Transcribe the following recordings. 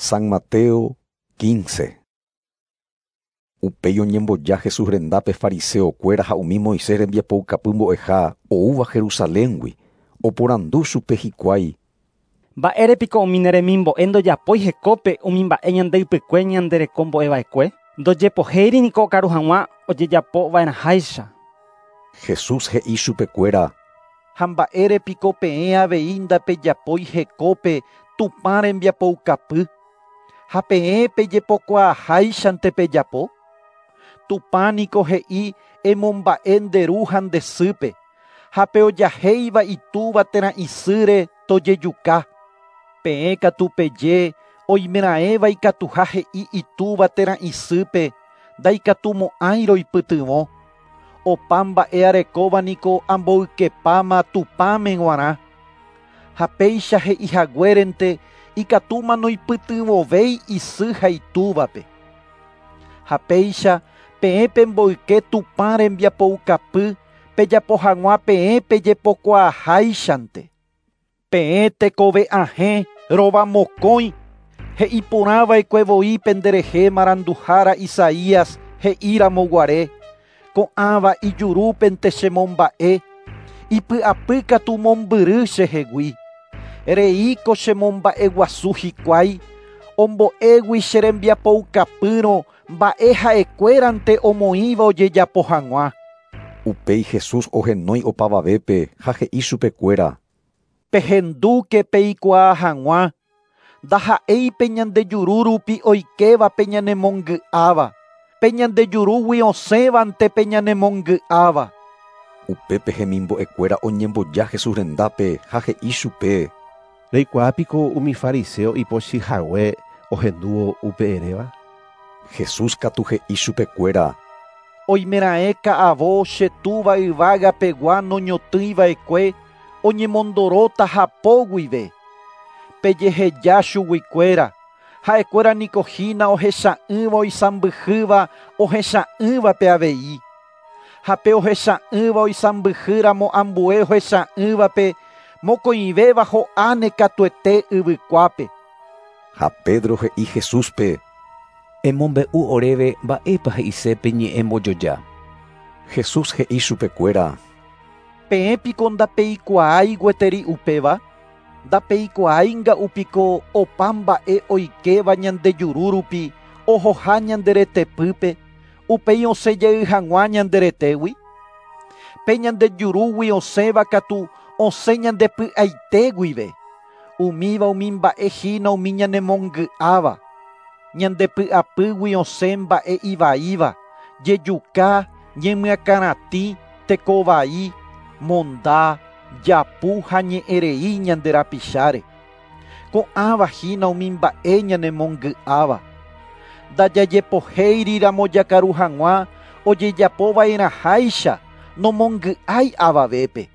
San Mateo 15. Upéi oñemboja Jesús rendápe fariseo kuéra ha umi Moisés rembiapoukapy mbo'eha oúva Jerusaléngui oporandu chupe hikuái. Mba'érepiko umi neremimbo'e ndojapói hekópe umi mba'e ñandéipykue ñandereko mbo'eva'ekue ndojepohéiriniko okaru hag̃ua ojejapova'erãháicha. Jesús he'i chupekuéra: Ha mba'érepiko peẽ avei ndapejapói hekópe Tupã rembiapoukapy ha peẽ pejepokuaaháichante pejapo. Tupãniko he'i emomba'e nderu ha ndesýpe, ha peojahéiva itúva térã isýre tojejuka. Peẽ katu peje oimeraẽva ikatuha he'i itúva térã isýpe ndaikatumo'ãi roipytyvõ. Opa mba'e arekóvaniko amboykepáma Tupãme g̃uarã. Ha péicha he'ihaguérente ikatúma noipytyvovéi isy ha itúvape. Ha péicha peẽ pemboyke Tupã rembiapoukapy pejapo hag̃ua peẽ pejepokuaaháichante. Peẽ tekove ahẽ rova mokõi he'iporãva'ekue voi penderehe maranduhára Isaías he'íramoguare ko'ãva ijurúpente chemomba'e ipy'apy katu mombyry chehegui. Reíko chemomba'e guasu hikuái ombo'égui che rembiapoukapýrõ mba'e ha'ekuérante omoĩva ojejapo hag̃ua. Upéi Jesús ohenói opavavépe ha he'i chupekuéra: Pehendúke peikuaa hag̃ua, ndaha'éipe ñandejuru rupi oikeva peñanemongy'áva, peñandejurúgui osẽvante peñanemongy'áva. Upépe hemimbo'ekuéra oñemboja Jesús rendápe ha he'i chupe: Reikuaapiko umi fariseo ipochyhague ohendúvo upe eréva. Jesús katu he'i chupekuéra: Oimeraẽ ka'avo che túva yvága pegua noñotỹiva'ekue oñemondoróta hapóguive. Pejeheja chuguikuéra, ha'ekuéra niko hína ohecha'ỹva oisãmbyhýva ohecha'ỹvape avei. Ha pe ohecha'ỹva oisãmbyhýramo ambue ohecha'ỹvape mokõivéva ho'áne katuete yvykuápe. Ha Pedro he'i Jesúspe: Emombe'u oréve mba'épa he'isépe ñe'ẽ mbojoja. Jesús he'i chupekuéra: Peẽpiko ndapeikuaái gueteri upéva, ndapeikuaaínga'upiko opa mba'e oikeva ñandejuru rupi ohoha ñanderetepýpe upéi osẽjey hag̃ua ñanderetégui. Pe ñandejurúgui osẽva katu osẽ ñandepy'aitéguive. Umíva umi mba'e hína umi ñanemongy'áva. Ñandepy'apýgui osẽ mba'e ivaíva, jejuka, ñemyakaratĩ, tekovai, monda, japu ha ñe'ẽrei ñanderapicháre. Ko'ãva hína umi mba'e ñanemongy'áva. Ndajajepohéiriramo jakaru hag̃ua ojejapova'erãháicha nomongy'ái avavépe.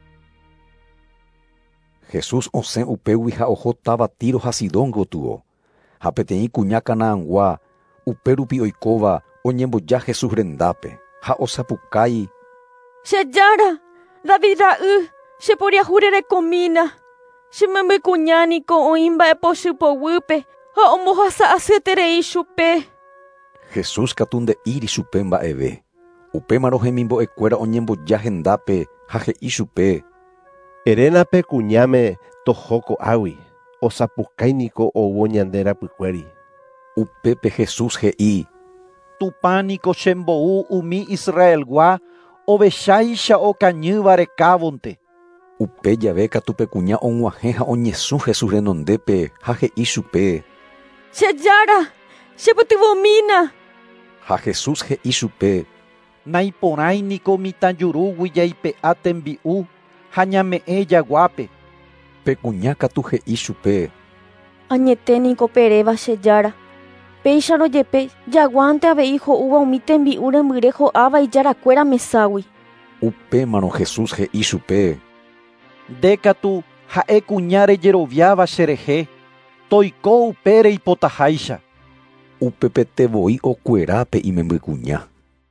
Jesús osẽ upégui ha oho táva Tiro ha Sidón gotúvo. Ha peteĩ kuña Kanaãgua upérupi oikóva oñemboja Jesús rendápe ha osapukái: Chejára, David ra'y, cheporiahu rerekomína. Chemymbykúñaniko oĩ mba'epochy poguýpe ha ombohasa asyeterei chupe. Jesús katu nde'íri chupe mba'eve. Upémarõ hemimbo'ekuéra oñemboja hendápe ha he'i chupe: Erénape kuñáme tohoko'águi, osapukáiniko ouvo ñande rapykuéri. Upépe Jesús he'i: Tupãniko chembo'u umi Israelgua ovecháicha okañýva rekávonte. Upe jave katupe kuña og̃uahẽ ha oñesũ Jesús renondépe ha he'i chupe: Chejára, chepytyvõmína. Ha Jesús he'i chupe: Naiporãiniko mitãjurúgui jaipe'a tembi'u ha ñame'ẽ jaguápe. Pe kuña katu he'i chupe: Añeténiko peréva chejára. Péicharõ jepe jaguánte avei ho'úva umi tembi'u rembyre ho'áva ijarakuéra meságui. Upémarõ Jesús he'i chupe: Ndékatu ha'e kuña rejeroviáva cherehe, toiko upére ipotaháicha. Upepetevoi okuerápe imembykuña.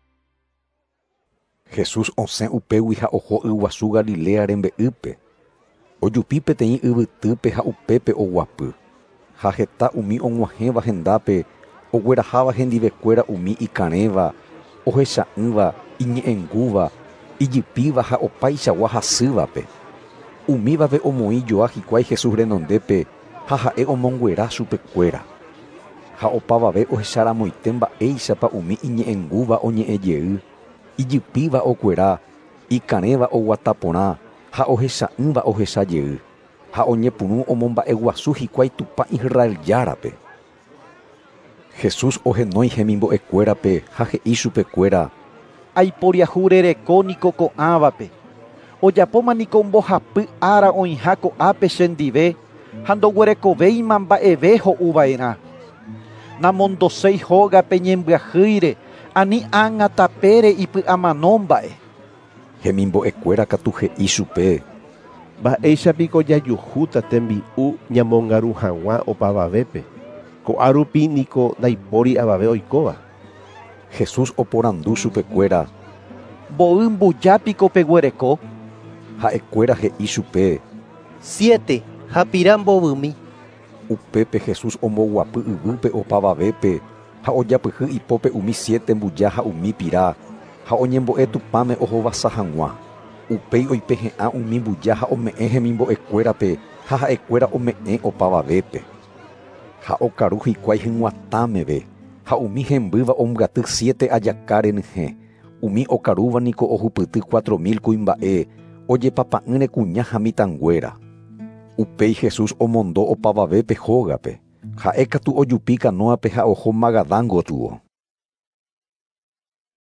Jesús osẽ upégui ha oho yguasu Galilea rembe'ýpe. Ojupi peteĩ yvytýpe ha upépe oguapy. ha heta umi og̃uahẽva hendápe, ogueraháva hendivekuéra umi ikarẽva, ohecha'ỹva, iñe'ẽngúva, ijypíva ha opaichagua hasývape. Umívave omoĩ joa hikuái Jesús renondépe ha ha'e omonguera chupekuéra. Ha opavave ohecharamoite mba'éichapa umi iñe'ẽngúva oñe'ẽjey, ijypíva okuera, ikarẽva oguata porã ha ohecha'ỹva ohechajey, ha oñepyrũ omomba'eguasu hikuái tupa Israel járape. Jesús ohenói hemimbo'ekuérape ha he'i chupekuéra: Aiporiahurereko niko ko'ãvape. Ojapóma niko mbohapy ára oĩha ko'ápe chendive ha ndoguerekovéima mba'eve ho'uva'erã. Namondoséi hóga peñembyahýire ani ág̃atapére ipy'amanómba'e. Hemimbo'ekuéra katu he'i chupe: Mba'éichapiko jajuhúta tembi'u ñamongaru hag̃ua opavavépe. Ko'árupi niko ndaipóri avave oikóva. Jesús oporandu chupekuéra: Mbo'y mbujápiko peguereko. Ha'ekuéra he'i chupe: 7 hapira mbovymi. Upépe Jesús omboguapy yvýpe opavavépe ha ojapyhy ipópe umi 7 mbuja ha umi pira ha oñembo'e tupãme ohovasa hag̃ua. Upéi oipehe'ã umi mbuja ha ome'ẽ hemimbo'ekuérape ha ha'ekuéra ome'ẽ opavavépe. Ha okaru hikuái hyg̃uatãmeve ha umi hembýva omgaty 7 ajaka renyhẽ. Umi okarúva niko ohupyty 4.000 kuimba'e ojepapa'ỹre kuña ha mitãnguéra. Upéi Jesús omondo opavavépe hógape. Ha'e katu ojupi canoape ha oho Magadán gotúvo.